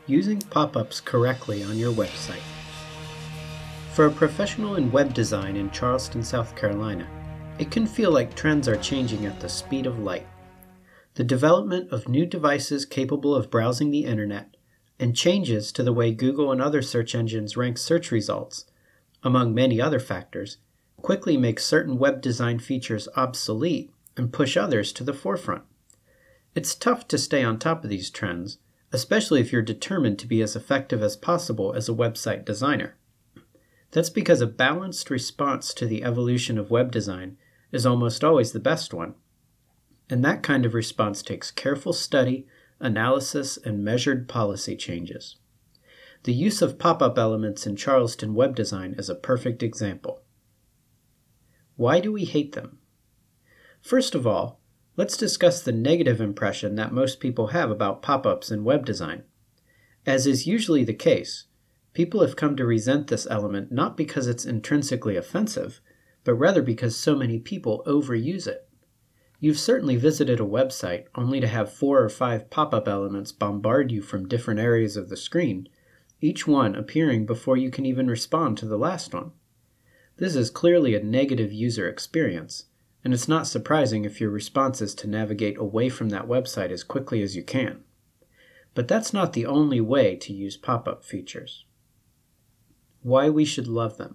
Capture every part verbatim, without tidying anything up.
Using pop-ups correctly on your website. For a professional in web design in Charleston, South Carolina, it can feel like trends are changing at the speed of light. The development of new devices capable of browsing the internet and changes to the way Google and other search engines rank search results, among many other factors, quickly make certain web design features obsolete and push others to the forefront. It's tough to stay on top of these trends, especially if you're determined to be as effective as possible as a website designer. That's because a balanced response to the evolution of web design is almost always the best one. And that kind of response takes careful study, analysis, and measured policy changes. The use of pop-up elements in Charleston web design is a perfect example. Why do we hate them? First of all, let's discuss the negative impression that most people have about pop-ups in web design. As is usually the case, people have come to resent this element not because it's intrinsically offensive, but rather because so many people overuse it. You've certainly visited a website only to have four or five pop-up elements bombard you from different areas of the screen, each one appearing before you can even respond to the last one. This is clearly a negative user experience, and it's not surprising if your response is to navigate away from that website as quickly as you can. But that's not the only way to use pop-up features. Why we should love them.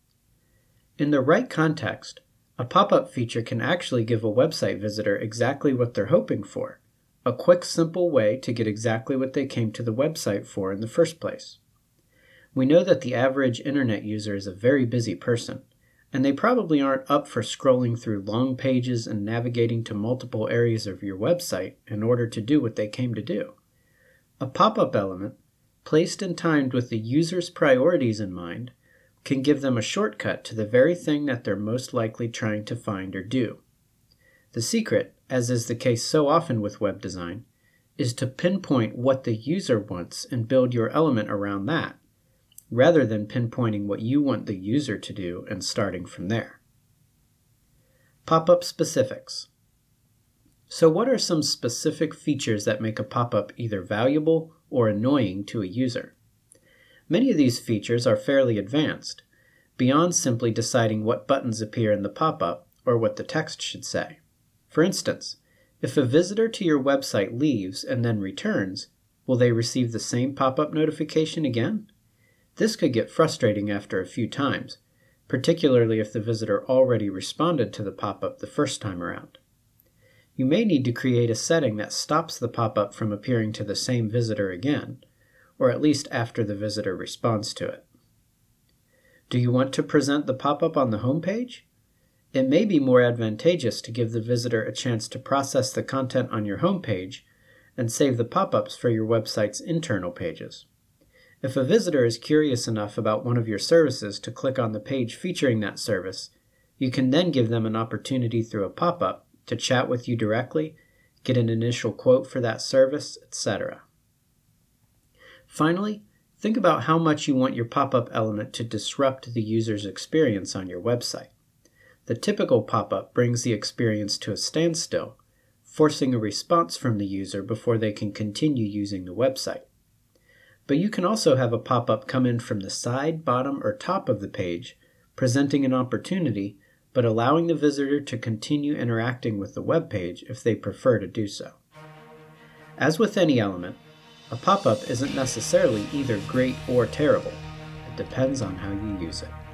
In the right context, a pop-up feature can actually give a website visitor exactly what they're hoping for, a quick, simple way to get exactly what they came to the website for in the first place. We know that the average internet user is a very busy person, and they probably aren't up for scrolling through long pages and navigating to multiple areas of your website in order to do what they came to do. A pop-up element, placed and timed with the user's priorities in mind, can give them a shortcut to the very thing that they're most likely trying to find or do. The secret, as is the case so often with web design, is to pinpoint what the user wants and build your element around that, rather than pinpointing what you want the user to do and starting from there. Pop-up specifics. So what are some specific features that make a pop-up either valuable or annoying to a user? Many of these features are fairly advanced, beyond simply deciding what buttons appear in the pop-up or what the text should say. For instance, if a visitor to your website leaves and then returns, will they receive the same pop-up notification again? This could get frustrating after a few times, particularly if the visitor already responded to the pop-up the first time around. You may need to create a setting that stops the pop-up from appearing to the same visitor again, or at least after the visitor responds to it. Do you want to present the pop-up on the home page? It may be more advantageous to give the visitor a chance to process the content on your home page and save the pop-ups for your website's internal pages. If a visitor is curious enough about one of your services to click on the page featuring that service, you can then give them an opportunity through a pop-up to chat with you directly, get an initial quote for that service, et cetera. Finally, think about how much you want your pop-up element to disrupt the user's experience on your website. The typical pop-up brings the experience to a standstill, forcing a response from the user before they can continue using the website. But you can also have a pop-up come in from the side, bottom, or top of the page, presenting an opportunity, but allowing the visitor to continue interacting with the web page if they prefer to do so. As with any element, a pop-up isn't necessarily either great or terrible. It depends on how you use it.